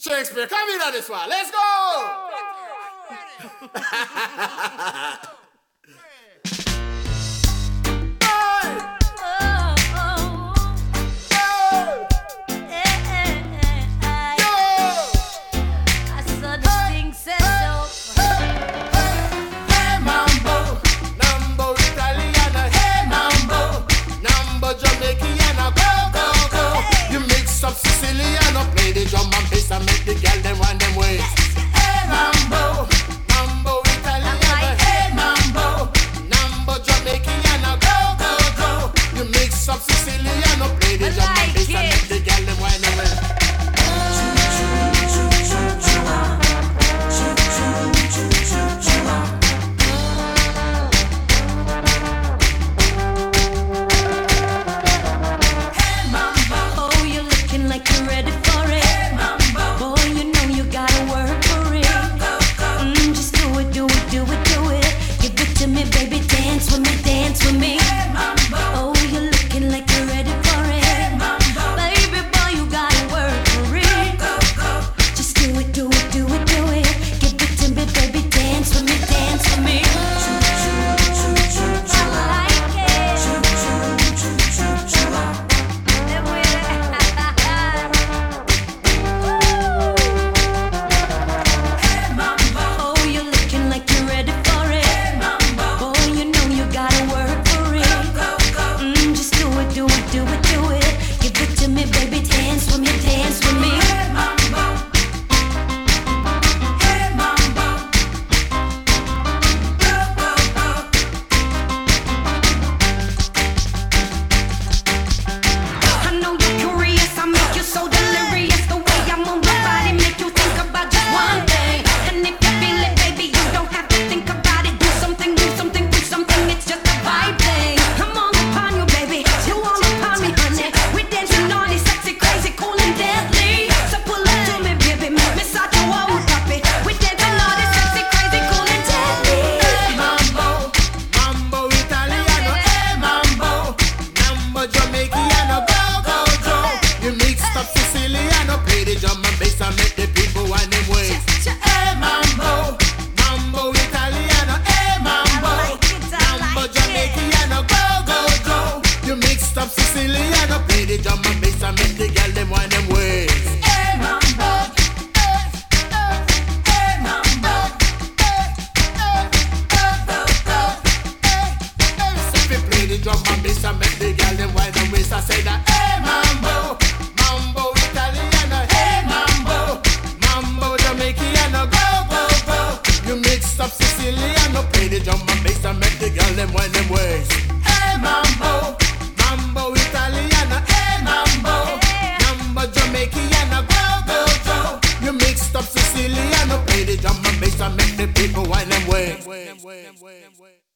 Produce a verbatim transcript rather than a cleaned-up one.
Shakespeare, come in on this one. Let's go! Play the drum and bass and make the girl them wind them waist. Hey mambo, mambo Italiano. Hey mambo, mambo Jamaican. Go go go. You mix up Siciliano. Play the drum and bass and make the girl them wind them waist. Drum and bass and make the people wind them waist. Hey mambo, mambo Italiano. Hey mambo, mambo Jamaican. Go go go. You mixed up Siciliano. Play the drum and bass and make the girl them wind them waist. Hey mambo, hey hey hey mambo, hey hey go go go. Hey hey. If you play the drum and bass and make the girl them wind them waist, I say that. Hey mambo, mambo Italiano. Up Siciliano, play the drum and bass and make the girl them wind them waist. Hey mambo, mambo Italiano. Hey mambo, mambo Jamaican. Go go go. You mixed up Siciliano, play the drum and bass and make the people wind them waist.